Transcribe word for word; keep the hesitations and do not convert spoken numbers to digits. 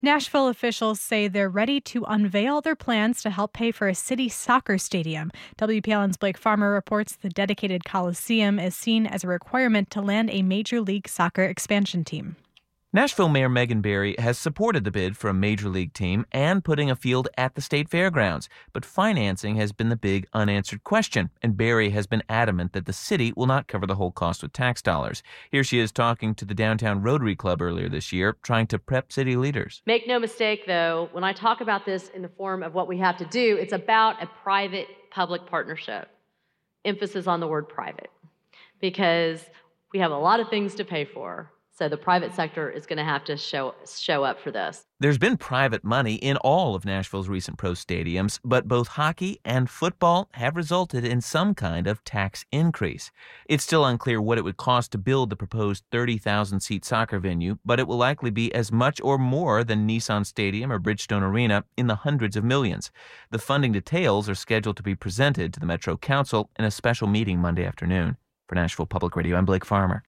Nashville officials say they're ready to unveil their plans to help pay for a city soccer stadium. W P L N's Blake Farmer reports the dedicated Coliseum is seen as a requirement to land a Major League Soccer expansion team. Nashville Mayor Megan Barry has supported the bid for a major league team and putting a field at the state fairgrounds, but financing has been the big unanswered question, and Barry has been adamant that the city will not cover the whole cost with tax dollars. Here she is talking to the Downtown Rotary Club earlier this year, trying to prep city leaders. Make no mistake, though, when I talk about this in the form of what we have to do, it's about a private-public partnership. Emphasis on the word private, because we have a lot of things to pay for. So the private sector is going to have to show show up for this. There's been private money in all of Nashville's recent pro stadiums, but both hockey and football have resulted in some kind of tax increase. It's still unclear what it would cost to build the proposed thirty thousand seat soccer venue, but it will likely be as much or more than Nissan Stadium or Bridgestone Arena, in the hundreds of millions. The funding details are scheduled to be presented to the Metro Council in a special meeting Monday afternoon. For Nashville Public Radio, I'm Blake Farmer.